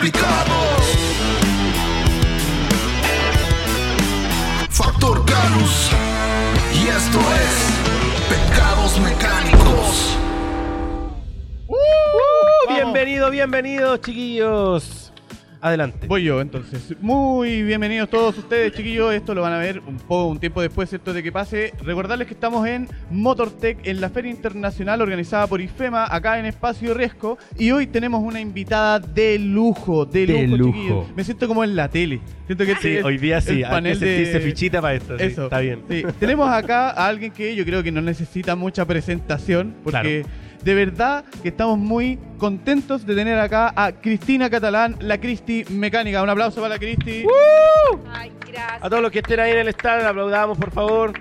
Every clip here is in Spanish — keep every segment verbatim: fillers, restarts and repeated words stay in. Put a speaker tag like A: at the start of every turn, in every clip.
A: aplicado. Factor Canus, y esto es Pecados Mecánicos.
B: Uh, bienvenido, bienvenidos, chiquillos. Adelante.
C: Voy yo, entonces. Muy bienvenidos todos ustedes, chiquillos. Esto lo van a ver un poco, un tiempo después, ¿cierto?, de que pase. Recordarles que estamos en MotorTech, en la Feria Internacional organizada por IFEMA, acá en Espacio Riesgo. Y hoy tenemos una invitada de lujo, de,
B: De
C: lujo,
B: lujo.
C: chiquillos. Me siento como en la tele. Siento que
B: Sí,
C: este es
B: hoy día sí,
C: el
B: hay
C: panel
B: que sentirse
C: de...
B: fichita para esto. Sí,
C: Eso.
B: está bien.
C: Sí. Tenemos acá a alguien que yo creo que no necesita mucha presentación, porque...
B: Claro.
C: De verdad que estamos muy contentos de tener acá a Cristina Catalán, la Cristi Mecánica. Un aplauso para la Cristi.
B: ¡Uh!
D: Ay, gracias.
B: A todos los que estén ahí en el stand, aplaudamos, por favor.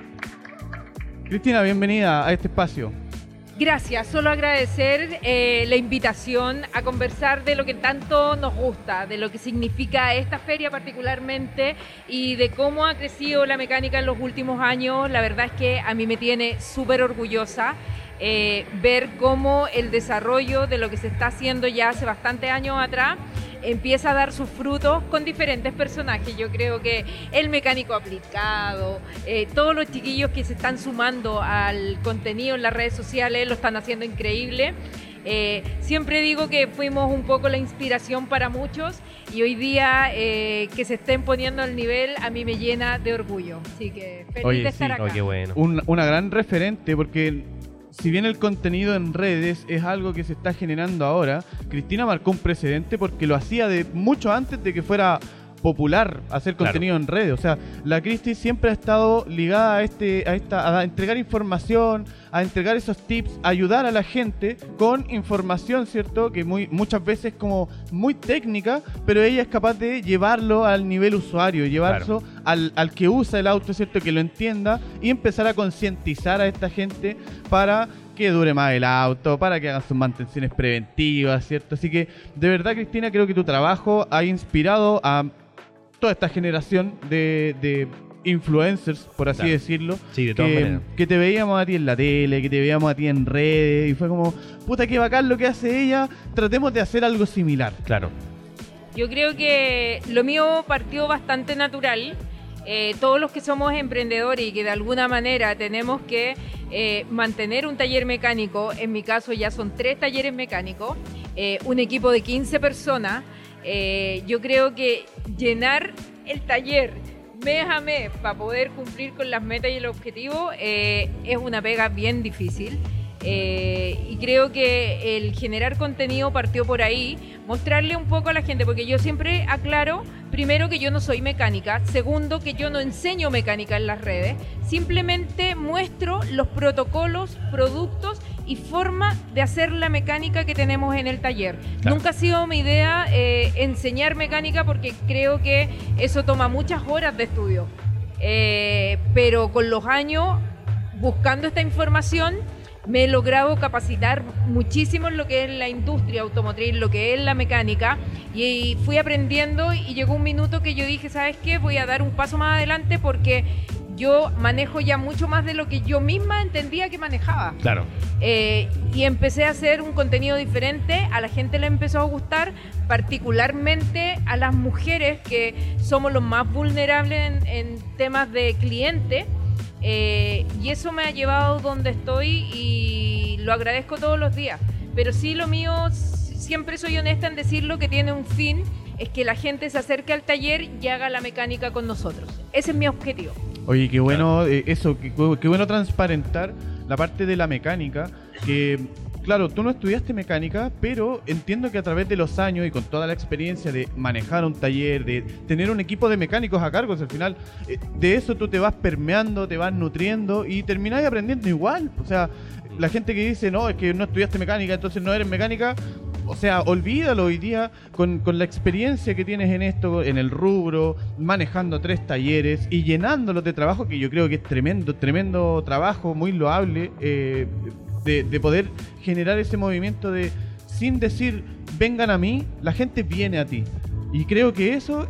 C: Cristina, bienvenida a este espacio.
D: Gracias, solo agradecer eh, la invitación a conversar de lo que tanto nos gusta, de lo que significa esta feria particularmente y de cómo ha crecido la mecánica en los últimos años. La verdad es que a mí me tiene súper orgullosa. Eh, ver cómo el desarrollo de lo que se está haciendo ya hace bastantes años atrás empieza a dar sus frutos con diferentes personajes. Yo creo que el mecánico aplicado, eh, todos los chiquillos que se están sumando al contenido en las redes sociales lo están haciendo increíble. Eh, siempre digo que fuimos un poco la inspiración para muchos y hoy día eh, que se estén poniendo al nivel a mí me llena de orgullo. Así que feliz
C: Oye,
D: de estar
C: sí.
D: acá.
B: Oh, qué bueno.
C: Un- una gran referente, porque si bien el contenido en redes es algo que se está generando ahora, Cristina marcó un precedente porque lo hacía de mucho antes de que fuera popular hacer
B: Claro.
C: contenido en redes. O sea, la Cristi siempre ha estado ligada a este, a esta, a entregar información, a entregar esos tips, a ayudar a la gente con información, ¿cierto? Que muy, muchas veces como muy técnica, pero ella es capaz de llevarlo al nivel usuario, llevarlo
B: Claro.
C: al, al que usa el auto, ¿cierto? Que lo entienda y empezar a concientizar a esta gente para que dure más el auto, para que hagan sus mantenciones preventivas, ¿cierto? Así que, de verdad, Cristina, creo que tu trabajo ha inspirado a toda esta generación de, de influencers, por así
B: Claro.
C: decirlo,
B: Sí, de todas
C: que,
B: maneras.
C: que te veíamos a ti en la tele, que te veíamos a ti en redes, y fue como, puta, qué bacán lo que hace ella, tratemos de hacer algo similar.
B: Claro.
D: Yo creo que lo mío partió bastante natural. Eh, todos los que somos emprendedores y que de alguna manera tenemos que eh, mantener un taller mecánico, en mi caso ya son tres talleres mecánicos, eh, un equipo de quince personas, eh, yo creo que llenar el taller mes a mes para poder cumplir con las metas y el objetivo eh, es una pega bien difícil. Eh, y creo que el generar contenido partió por ahí, mostrarle un poco a la gente, porque yo siempre aclaro, primero, que yo no soy mecánica, segundo, que yo no enseño mecánica en las redes, simplemente muestro los protocolos, productos y forma de hacer la mecánica que tenemos en el taller.
B: Claro.
D: Nunca ha sido mi idea eh, enseñar mecánica porque creo que eso toma muchas horas de estudio, eh, pero con los años, buscando esta información, me he logrado capacitar muchísimo en lo que es la industria automotriz, lo que es la mecánica, y fui aprendiendo y llegó un minuto que yo dije, ¿sabes qué? Voy a dar un paso más adelante porque yo manejo ya mucho más de lo que yo misma entendía que manejaba.
B: Claro.
D: Eh, y empecé a hacer un contenido diferente, a la gente le empezó a gustar, particularmente a las mujeres que somos los más vulnerables en, en temas de cliente. Eh, y eso me ha llevado donde estoy y lo agradezco todos los días. Pero sí, lo mío, siempre soy honesta en decirlo, que tiene un fin, es que la gente se acerque al taller y haga la mecánica con nosotros. Ese es mi objetivo.
C: Oye, qué bueno eh, eso, qué, qué bueno transparentar la parte de la mecánica, que claro, tú no estudiaste mecánica, pero entiendo que a través de los años y con toda la experiencia de manejar un taller, de tener un equipo de mecánicos a cargo, o sea, al final eh, de eso tú te vas permeando, te vas nutriendo y terminás aprendiendo igual. O sea, la gente que dice, no, es que no estudiaste mecánica, entonces no eres mecánica, o sea, olvídalo. Hoy día, con, con la experiencia que tienes en esto, en el rubro, manejando tres talleres y llenándolos de trabajo, que yo creo que es tremendo, tremendo trabajo, muy loable, eh, de, de poder generar ese movimiento de, sin decir, vengan a mí, la gente viene a ti. Y creo que eso es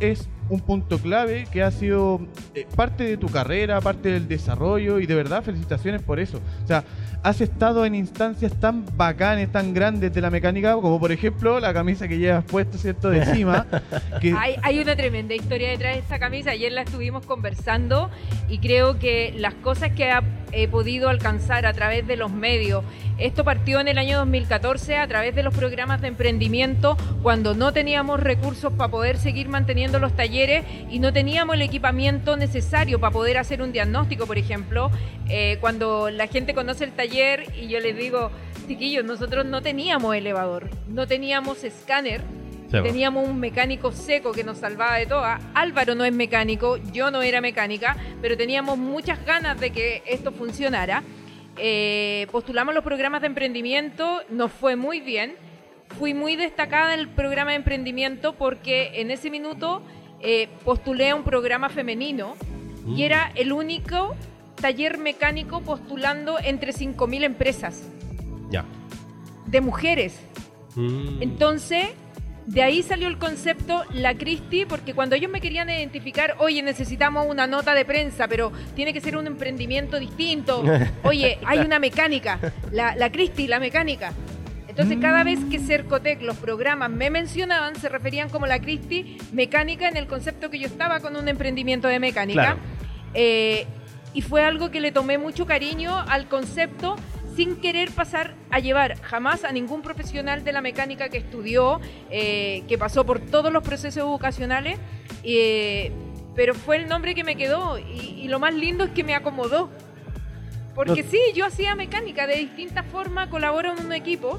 C: un punto clave que ha sido eh, parte de tu carrera, parte del desarrollo, y de verdad felicitaciones por eso. O sea, has estado en instancias tan bacanes, tan grandes de la mecánica, como por ejemplo la camisa que llevas puesto, ¿cierto?, de cima. que...
D: hay, hay una tremenda historia detrás de esta camisa. Ayer la estuvimos conversando y creo que las cosas que ha, he podido alcanzar a través de los medios, esto partió en el año dos mil catorce a través de los programas de emprendimiento, cuando no teníamos recursos para poder seguir manteniendo los talleres y no teníamos el equipamiento necesario para poder hacer un diagnóstico, por ejemplo. Eh, cuando la gente conoce el taller y yo les digo, chiquillos, nosotros no teníamos elevador, no teníamos escáner, sí, teníamos un mecánico seco que nos salvaba de todo. Álvaro no es mecánico, yo no era mecánica, pero teníamos muchas ganas de que esto funcionara. Eh, postulamos los programas de emprendimiento, nos fue muy bien. Fui muy destacada en el programa de emprendimiento porque en ese minuto eh, postulé a un programa femenino mm. y era el único taller mecánico postulando entre cinco mil empresas
B: ya.
D: de mujeres.
B: Mm.
D: Entonces, de ahí salió el concepto La Cristi, porque cuando ellos me querían identificar, oye, necesitamos una nota de prensa, pero tiene que ser un emprendimiento distinto. Oye, hay una mecánica, la, la Cristi, la mecánica. Entonces, cada vez que Cercotec, los programas me mencionaban, se referían como La Cristi mecánica, en el concepto que yo estaba con un emprendimiento de mecánica.
B: Claro.
D: Eh, y fue algo que le tomé mucho cariño al concepto, sin querer pasar a llevar jamás a ningún profesional de la mecánica que estudió, eh, que pasó por todos los procesos educacionales, eh, pero fue el nombre que me quedó y, y lo más lindo es que me acomodó. Porque no. sí, yo hacía mecánica de distintas formas, colaboro en un equipo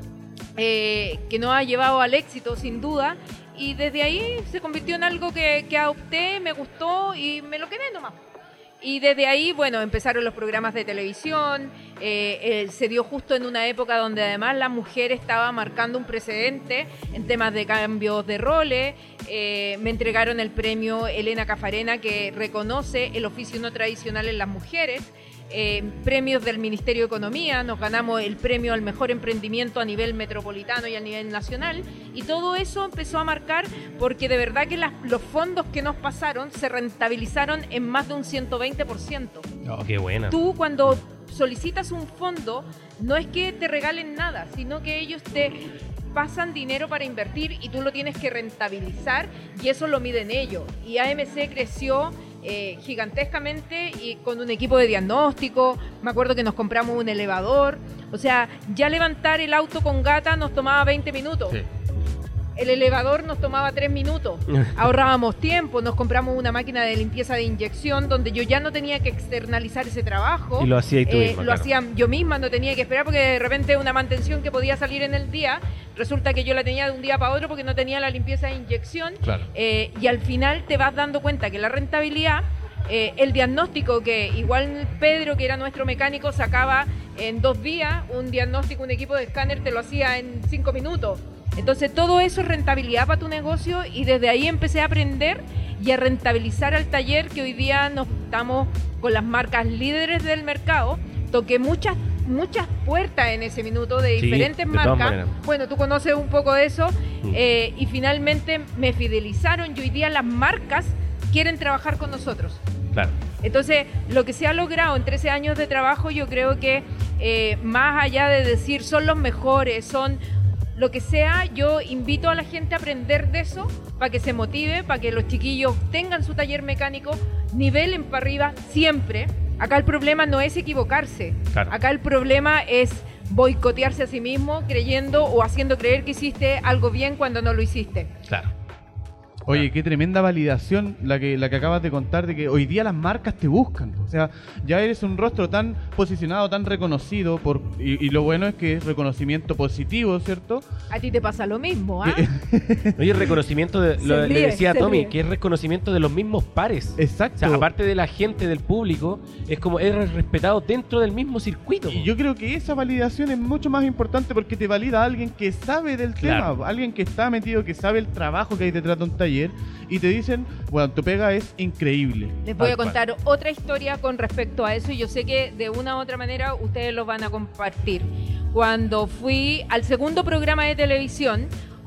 D: eh, que nos ha llevado al éxito sin duda, y desde ahí se convirtió en algo que, que adopté, me gustó y me lo quedé nomás. Y desde ahí, bueno, empezaron los programas de televisión, eh, eh, se dio justo en una época donde además la mujer estaba marcando un precedente en temas de cambios de roles. Eh, me entregaron el premio Elena Cafarena, que reconoce el oficio no tradicional en las mujeres. Eh, premios del Ministerio de Economía, nos ganamos el premio al mejor emprendimiento a nivel metropolitano y a nivel nacional, y todo eso empezó a marcar porque de verdad que las, los fondos que nos pasaron se rentabilizaron en más de un ciento veinte por ciento.
B: Oh, qué buena.
D: Tú cuando solicitas un fondo no es que te regalen nada, sino que ellos te pasan dinero para invertir y tú lo tienes que rentabilizar, y eso lo miden ellos. Y A M C creció Eh, gigantescamente y con un equipo de diagnóstico. Me acuerdo que nos compramos un elevador. O sea, ya levantar el auto con gata nos tomaba veinte minutos. Sí. El elevador nos tomaba tres minutos. Ahorrábamos tiempo. Nos compramos una máquina de limpieza de inyección donde yo ya no tenía que externalizar ese trabajo.
B: Y lo hacía tú
D: eh,
B: misma,
D: Lo
B: claro.
D: hacía yo misma, no tenía que esperar, porque de repente una mantención que podía salir en el día, resulta que yo la tenía de un día para otro porque no tenía la limpieza de inyección.
B: Claro.
D: Eh, y al final te vas dando cuenta que la rentabilidad, eh, el diagnóstico que igual Pedro, que era nuestro mecánico, sacaba en dos días, un diagnóstico, un equipo de escáner te lo hacía en cinco minutos. Entonces todo eso es rentabilidad para tu negocio, y desde ahí empecé a aprender y a rentabilizar al taller, que hoy día nos estamos con las marcas líderes del mercado. Toqué muchas muchas puertas en ese minuto de
B: sí,
D: diferentes
B: de
D: marcas. Bueno, tú conoces un poco de eso. Mm. Eh, y finalmente me fidelizaron, y hoy día las marcas quieren trabajar con nosotros.
B: Claro.
D: Entonces, lo que se ha logrado en trece años de trabajo, yo creo que eh, más allá de decir son los mejores, son lo que sea, yo invito a la gente a aprender de eso para que se motive, para que los chiquillos tengan su taller mecánico, nivelen para arriba siempre. Acá el problema no es equivocarse, claro. Acá el problema es boicotearse a sí mismo, creyendo o haciendo creer que hiciste algo bien cuando no lo hiciste.
B: Claro.
C: Oye, qué tremenda validación la que la que acabas de contar, de que hoy día las marcas te buscan. O sea, ya eres un rostro tan posicionado, tan reconocido, por y, y lo bueno es que es reconocimiento positivo, ¿cierto?
D: A ti te pasa lo mismo, ¿ah?
B: Oye, reconocimiento, de, lo, ríe, le decía a Tommy, ríe. que es reconocimiento de los mismos pares.
C: Exacto.
B: O sea, aparte de la gente, del público, es como eres respetado dentro del mismo circuito.
C: Y yo creo que esa validación es mucho más importante, porque te valida a alguien que sabe del
B: claro.
C: tema, alguien que está metido, que sabe el trabajo que hay detrás de un taller, y te dicen, bueno, tu pega es increíble.
D: Les voy a contar otra historia con respecto a eso, y yo sé que de una u otra manera ustedes lo van a compartir. Cuando fui al segundo programa de televisión,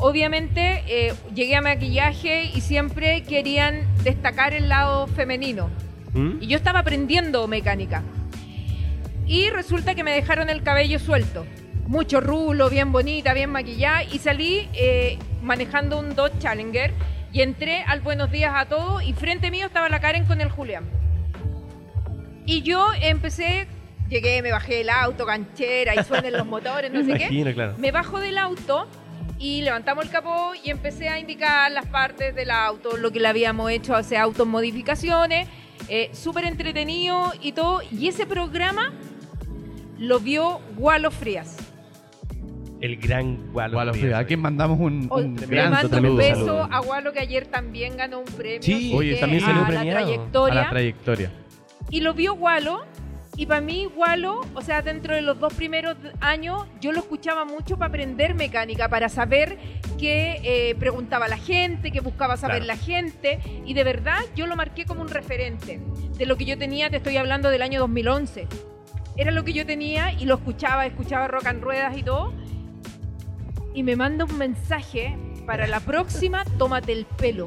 D: obviamente eh, llegué a maquillaje y siempre querían destacar el lado femenino. ¿Mm? Y yo estaba aprendiendo mecánica. Y resulta que me dejaron el cabello suelto. Mucho rulo, bien bonita, bien maquillada. Y salí eh, manejando un Dodge Challenger. Y entré al Buenos Días a Todos. Y frente mío estaba la Karen con el Julián. Y yo empecé... Llegué, me bajé del auto, canchera, y suenan los motores, no sé
B: imagino,
D: qué.
B: Claro.
D: Me bajo del auto y levantamos el capó y empecé a indicar las partes del auto, lo que le habíamos hecho, hacer autos modificaciones, eh, súper entretenido y todo. Y ese programa lo vio Walo Frías.
B: El gran Walo,
C: Walo Frías. A quien mandamos un, un
D: Le
C: gran
D: mando
C: saludo.
D: un beso a Walo, que ayer también ganó un premio.
B: Sí,
C: oye, también salió
D: a la
B: premiado.
D: trayectoria.
C: A la trayectoria.
D: Y lo vio Walo. Y para mí, Walo, o sea, dentro de los dos primeros años, yo lo escuchaba mucho para aprender mecánica, para saber qué eh, preguntaba la gente, qué buscaba saber
B: claro.
D: la gente. Y de verdad, yo lo marqué como un referente de lo que yo tenía. Te estoy hablando del año dos mil once. Era lo que yo tenía y lo escuchaba, escuchaba Rock and Ruedas y todo. Y me manda un mensaje: para la próxima, tómate el pelo.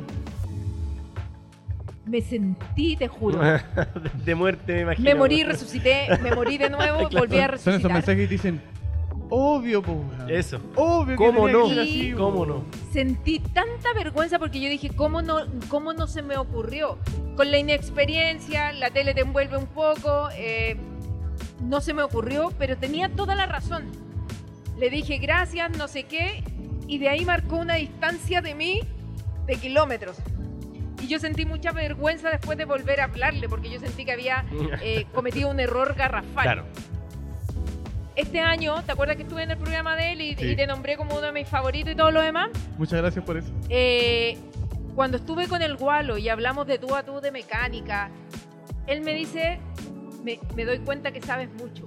D: Me sentí, te juro.
B: De muerte, me imagino.
D: Me morí, resucité, me morí de nuevo,
B: Claro.
D: volví a
C: Son
D: resucitar.
C: esos mensajes que te dicen, obvio, po.
B: Eso.
C: Obvio que
B: ¿Cómo
C: tenía
B: no?
C: que ser así, po.
B: ¿Cómo no?
D: Sentí tanta vergüenza porque yo dije, ¿cómo no, cómo no se me ocurrió? Con la inexperiencia, la tele te envuelve un poco, eh, no se me ocurrió, pero tenía toda la razón. Le dije gracias, no sé qué, y de ahí marcó una distancia de mí de kilómetros. Y yo sentí mucha vergüenza después de volver a hablarle, porque yo sentí que había eh, cometido un error garrafal.
B: Claro.
D: Este año, ¿te acuerdas que estuve en el programa de él y,
C: Sí.
D: y te nombré como uno de mis favoritos y todo lo demás?
C: Muchas gracias por eso.
D: Eh, cuando estuve con el Walo y hablamos de tú a tú de mecánica, él me dice, me, me doy cuenta que sabes mucho.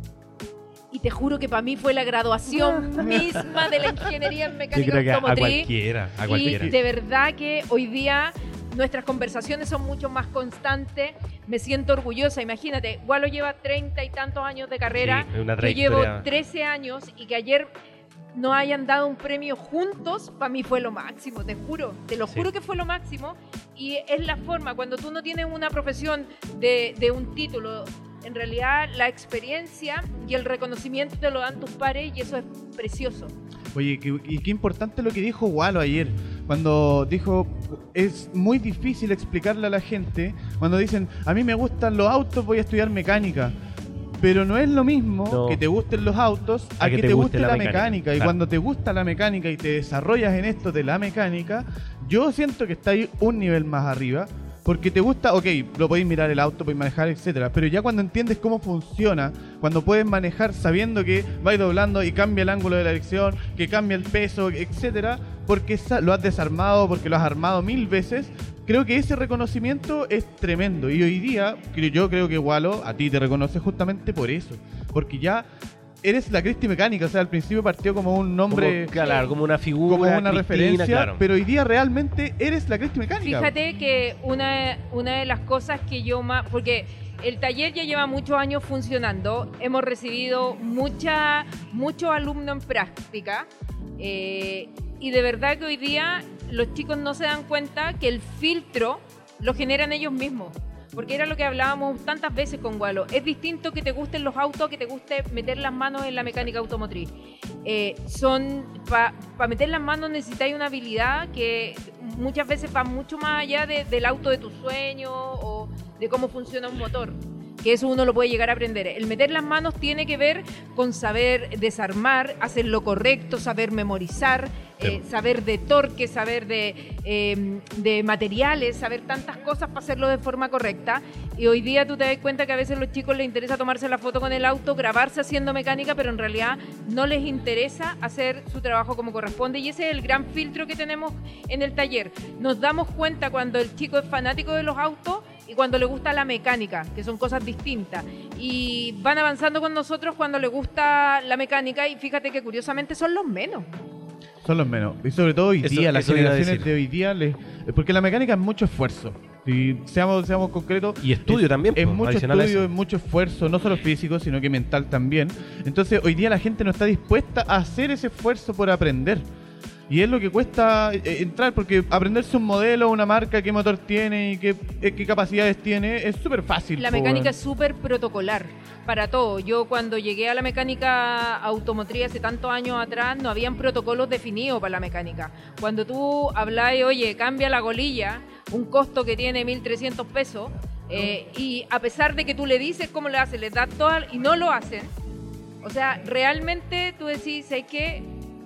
D: Y te juro que para mí fue la graduación misma de la ingeniería en
B: Yo
D: mecánica
B: creo que a, a
D: automotriz.
B: cualquiera, a
D: Y
B: cualquiera.
D: de verdad que hoy día nuestras conversaciones son mucho más constantes. Me siento orgullosa. Imagínate, Walo lleva treinta y tantos años de carrera.
B: Sí, una
D: Yo llevo
B: trayectoria.
D: trece años y que ayer nos hayan dado un premio juntos, para mí fue lo máximo, te juro. Te lo
B: Sí.
D: juro que fue lo máximo. Y es la forma, cuando tú no tienes una profesión de, de un título, en realidad la experiencia y el reconocimiento te lo dan tus pares y eso es precioso.
C: Oye, qué- y qué importante lo que dijo Walo ayer, cuando dijo, es muy difícil explicarle a la gente, cuando dicen, a mí me gustan los autos, voy a estudiar mecánica. Pero no es lo mismo
B: No.
C: que te gusten los autos a, que, te guste, la mecánica.
B: mecánica.
C: Y
B: Claro.
C: cuando te gusta la mecánica y te desarrollas en esto de la mecánica, yo siento que está ahí un nivel más arriba. Porque te gusta, ok, lo podéis mirar el auto, podéis manejar, etcétera. Pero ya cuando entiendes cómo funciona, cuando puedes manejar sabiendo que vais doblando y cambia el ángulo de la dirección, que cambia el peso, etcétera, porque sa- lo has desarmado, porque lo has armado mil veces, creo que ese reconocimiento es tremendo. Y hoy día, creo- yo creo que Walo a ti te reconoce justamente por eso. Porque ya eres la Cristi Mecánica, o sea, al principio partió como un nombre,
B: Como, claro, como una figura,
C: como una
B: Cristina,
C: referencia,
B: claro.
C: pero hoy día realmente eres la Cristi Mecánica.
D: Fíjate que una, una de las cosas que yo más... Porque el taller ya lleva muchos años funcionando, hemos recibido mucha, muchos alumnos en práctica eh, y de verdad que hoy día los chicos no se dan cuenta que el filtro lo generan ellos mismos. Porque era lo que hablábamos tantas veces con Walo. Es distinto que te gusten los autos, que te guste meter las manos en la mecánica automotriz. Eh, son para pa meter las manos necesitáis una habilidad que muchas veces va mucho más allá de, del auto de tu sueño o de cómo funciona un motor. Que eso uno lo puede llegar a aprender. El meter las manos tiene que ver con saber desarmar, hacer lo correcto, saber memorizar, eh, saber de torque, saber de, eh, de materiales, saber tantas cosas para hacerlo de forma correcta. Y hoy día tú te das cuenta que a veces a los chicos les interesa tomarse la foto con el auto, grabarse haciendo mecánica, pero en realidad no les interesa hacer su trabajo como corresponde. Y ese es el gran filtro que tenemos en el taller. Nos damos cuenta cuando el chico es fanático de los autos y cuando le gusta la mecánica, que son cosas distintas. Y van avanzando con nosotros cuando le gusta la mecánica y fíjate que curiosamente son los menos.
C: Son los menos. Y sobre todo hoy
B: Eso-
C: día, las
B: eso iba a
C: generaciones
B: decir.
C: de hoy día, les, porque la mecánica es mucho esfuerzo. Y seamos, seamos concretos.
B: Y estudio
C: es,
B: también,
C: Es
B: pues,
C: mucho
B: adicional a
C: estudio,
B: eso.
C: es mucho esfuerzo, no solo físico, sino que mental también. Entonces hoy día la gente no está dispuesta a hacer ese esfuerzo por aprender. Y es lo que cuesta eh, entrar, porque aprenderse un modelo, una marca, qué motor tiene y qué, eh, qué capacidades tiene, es súper fácil.
D: La
C: po,
D: mecánica
C: weón.
D: es súper protocolar para todo. Yo cuando llegué a la mecánica automotriz hace tantos años atrás, no habían protocolos definidos para la mecánica. Cuando tú hablas, oye, cambia la golilla, un costo que tiene mil trescientos pesos, eh, y a pesar de que tú le dices cómo le haces, les das todo y no lo hacen, o sea, realmente tú decís, ¿sabes qué?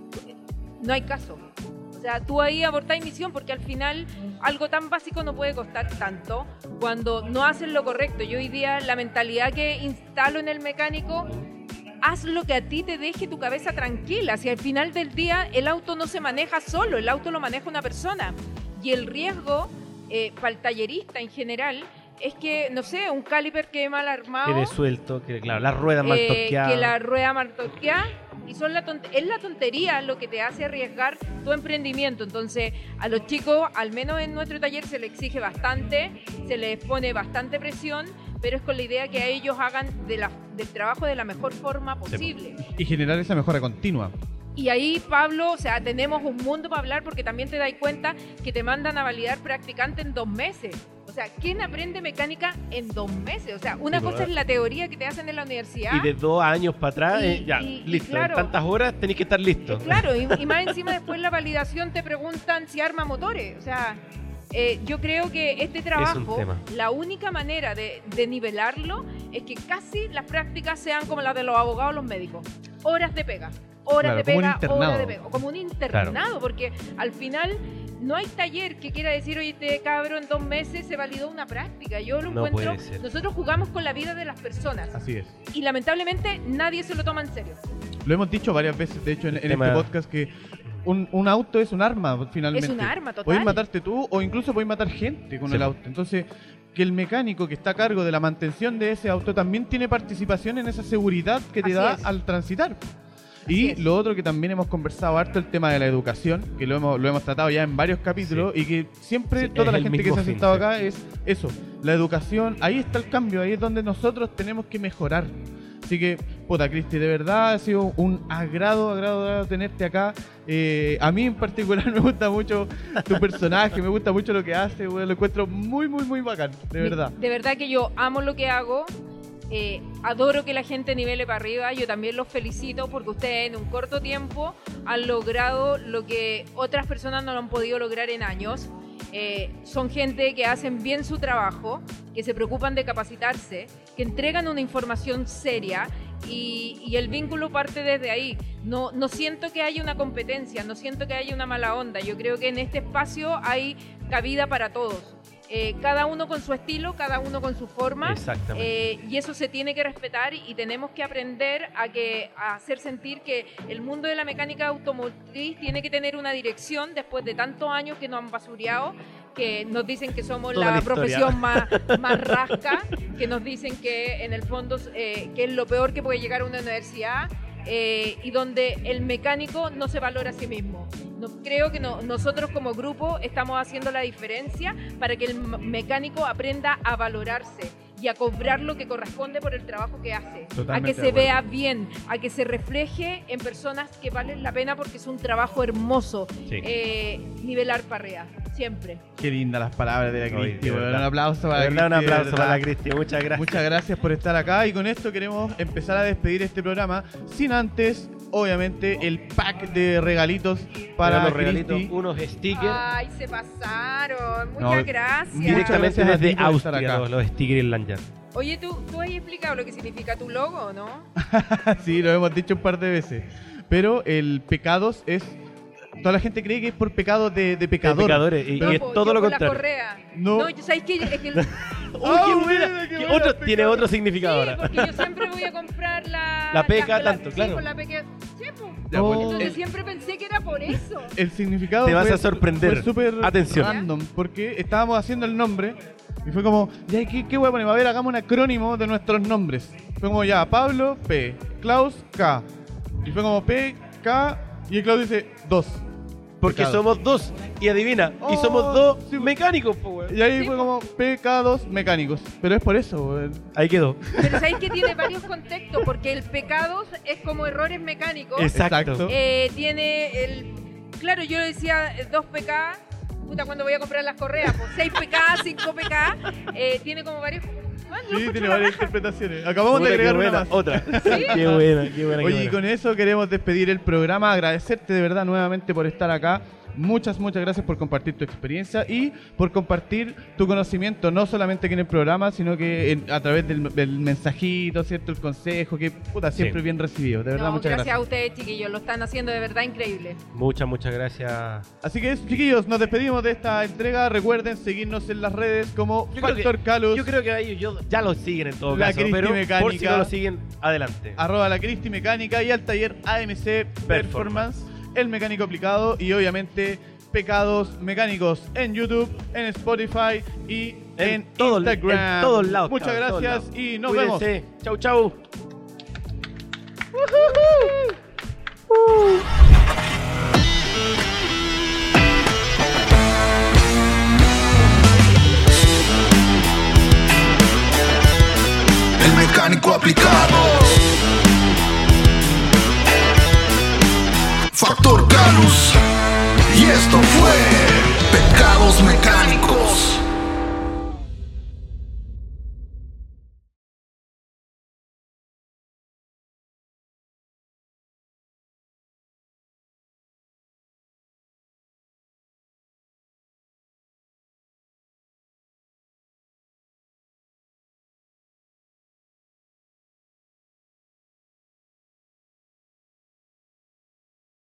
D: No hay caso. O sea, tú ahí abortás misión porque al final algo tan básico no puede costar tanto cuando no hacen lo correcto. Yo hoy día la mentalidad que instalo en el mecánico, haz lo que a ti te deje tu cabeza tranquila. Si al final del día el auto no se maneja solo, el auto lo maneja una persona. Y el riesgo eh, para el tallerista en general es que, no sé, un caliper quede mal armado.
B: Quede suelto, que claro, las ruedas mal
D: eh,
B: torqueadas.
D: Que la rueda mal torqueada. Y son la tont- es la tontería lo que te hace arriesgar tu emprendimiento. Entonces, a los chicos, al menos en nuestro taller, se les exige bastante, se les pone bastante presión, pero es con la idea que a ellos hagan de la, del trabajo de la mejor forma posible.
C: Y generar esa mejora continua.
D: Y ahí, Pablo, o sea, tenemos un mundo para hablar porque también te das cuenta que te mandan a validar practicante en dos meses. O sea, ¿quién aprende mecánica en dos meses? O sea, una
B: Sí,
D: cosa
B: ¿verdad?
D: es la teoría que te hacen en la universidad.
B: Y de dos años para atrás,
D: Y-
B: eh, ya,
D: y- y
B: listo.
D: claro.
B: En tantas horas tenéis que estar listo.
D: Claro, y, y más encima después la validación te preguntan si arma motores. O sea, eh, yo creo que este trabajo,
B: tema.
D: la única manera de, de nivelarlo es que casi las prácticas sean como las de los abogados o los médicos. Horas de pega, horas
C: Claro,
D: de
C: como un
D: pega,
C: internado.
D: horas de pega. O como un internado, porque al final no hay taller que quiera decir, oye, este cabro en dos meses se validó una práctica. Yo lo
B: No
D: encuentro,
B: puede ser.
D: nosotros jugamos con la vida de las personas.
C: Así es.
D: Y lamentablemente nadie se lo toma en serio.
C: Lo hemos dicho varias veces, de hecho, en, en
B: tema-
C: este podcast, que un, un auto es un arma, finalmente.
D: Es un arma, total.
C: Puedes matarte tú o incluso puedes matar gente con
B: Sí,
C: el
B: po.
C: auto. Entonces, que el mecánico que está a cargo de la mantención de ese auto también tiene participación en esa seguridad que te
D: Así
C: da
D: es.
C: al transitar.
D: Así
C: Y
D: es.
C: lo otro que también hemos conversado harto, el tema de la educación, que lo hemos, lo hemos tratado ya en varios capítulos, y que siempre
B: Sí,
C: toda
B: es
C: la
B: el
C: gente que
B: mismo
C: se ha
B: fin,
C: sentado
B: sí.
C: acá es eso, la educación, ahí está el cambio, ahí es donde nosotros tenemos que mejorar. Así que, puta, Cristi, de verdad ha sido un agrado, agrado, agrado tenerte acá. Eh, a mí en particular me gusta mucho tu personaje, me gusta mucho lo que hace, bueno, lo encuentro muy, muy, muy bacán, de
D: Mi-
C: verdad.
D: De verdad que yo amo lo que hago. Eh, adoro que la gente nivele para arriba. Yo también los felicito porque ustedes en un corto tiempo han logrado lo que otras personas no lo han podido lograr en años. Eh, son gente que hacen bien su trabajo, que se preocupan de capacitarse, que entregan una información seria y, y el vínculo parte desde ahí. No, no siento que haya una competencia, no siento que haya una mala onda. Yo creo que en este espacio hay cabida para todos. Eh, cada uno con su estilo, cada uno con su forma.
B: Exactamente.
D: Eh, y eso se tiene que respetar y tenemos que aprender a, que, a hacer sentir que el mundo de la mecánica automotriz tiene que tener una dirección después de tantos años que nos han basureado, que nos dicen que somos
B: Toda
D: la,
B: la historia.
D: profesión más, más rasca, que nos dicen que en el fondo eh, que es lo peor que puede llegar a una universidad. Eh, y donde el mecánico no se valora a sí mismo. No, creo que no, nosotros como grupo estamos haciendo la diferencia para que el m- mecánico aprenda a valorarse y a cobrar lo que corresponde por el trabajo que hace.
C: Totalmente
D: a que
C: de
D: se
C: acuerdo.
D: vea bien, a que se refleje en personas que valen la pena porque es un trabajo hermoso.
B: Sí.
D: Eh, nivelar para arriba, siempre.
C: Qué lindas las palabras de la
B: Oye,
C: Cristi,
B: de
C: weón.
B: verdad.
C: Un aplauso para
B: De verdad, un
C: Cristi, de
B: aplauso
C: verdad.
B: para la Cristi. Muchas gracias.
C: Muchas gracias por estar acá y con esto queremos empezar a despedir este programa sin antes, obviamente, el pack de regalitos para
B: Para los regalitos,
C: Cristi.
B: unos stickers.
D: Ay, se pasaron. Muchas
C: No,
D: gracias.
C: muchas
B: Directamente
C: gracias a ti
B: desde
C: por estar
B: Austria,
C: acá.
B: los, los stickers en Lanyard.
D: Oye, ¿tú, tú has explicado lo que significa tu logo, ¿no?
C: Sí, lo hemos dicho un par de veces. Pero el pecados es... Toda la gente cree que es por pecado de, de pecador.
B: De pecadores, y,
D: No,
B: y es
D: po,
B: todo
D: yo
B: lo
D: con la
B: contrario.
D: correa.
C: No.
D: No, yo sabéis que es que el-
B: ¡Uy,
C: Ah,
B: qué
C: buena,
B: buena!
C: qué
B: Que
C: buena,
B: otro,
C: pecado.
B: tiene otro
D: Sí,
B: significado ahora.
D: porque yo siempre voy a comprar la...
B: La peca
D: la-
B: tanto,
D: sí,
B: claro.
D: pues la peca... Sí, pues.
C: Ya, pues,
D: Entonces
C: el-
D: siempre pensé que era por eso.
C: El significado
B: Te vas
C: fue,
B: a sorprender.
C: fue súper
B: Atención.
C: random porque estábamos haciendo el nombre y fue como, ya, ¿qué, qué voy a poner? A ver, hagamos un acrónimo de nuestros nombres. Fue como, ya, Pablo, P, Klaus, K. Y fue como P, K, y el Klaus dice dos.
B: Porque
C: Pecados.
B: somos dos. Y adivina, y
C: Oh,
B: somos dos
C: sí.
B: mecánicos, po, weón.
C: Y ahí
D: Sí,
C: fue
D: po.
C: como P, K, dos mecánicos. Pero es por eso, weón.
B: Ahí quedó.
D: Pero sabéis que tiene varios contextos, porque el pecados es como errores mecánicos.
B: Exacto.
C: Exacto.
D: Eh, tiene el claro, yo decía eh, dos P K, puta, cuando voy a comprar las correas, pues seis P K, cinco P K, eh, tiene como varios... Bueno,
C: Sí,
D: lo
C: tiene
D: encuentro
C: varias
D: la raja.
C: interpretaciones. Acabamos
B: Puta,
C: de agregar
B: qué
C: una
B: buena.
C: más.
B: Otra. Qué buena, qué buena. qué
C: Oye, y
B: buena.
C: con eso queremos despedir el programa, agradecerte de verdad nuevamente por estar acá. Muchas, muchas gracias por compartir tu experiencia y por compartir tu conocimiento, no solamente aquí en el programa, sino que en- a través del, del mensajito, ¿cierto? El consejo, que puta, siempre
B: Sí.
C: bien recibido. De verdad,
D: No,
C: muchas
D: gracias,
C: gracias.
D: a ustedes, chiquillos, lo están haciendo de verdad increíble.
B: Muchas, muchas gracias.
C: Así que, chiquillos, nos despedimos de esta entrega. Recuerden seguirnos en las redes como
B: Yo creo
C: Factor
B: que-
C: Calus,
B: Yo creo que ahí yo, ya lo siguen en todo
C: La
B: caso,
C: Cristi
B: pero por si
C: Mecánica.
B: no lo siguen, adelante.
C: arroba la Cristi Mecánica y al taller A M C Performance, el mecánico aplicado y obviamente Pecados Mecánicos en YouTube, en Spotify y en,
B: En, todo,
C: Instagram.
B: en todos lados.
C: Muchas
B: cabrón, en todos
C: gracias
B: lados.
C: y nos
B: Cuídense.
C: vemos.
B: Chau, chau.
A: El mecánico aplicado. Factor Calus.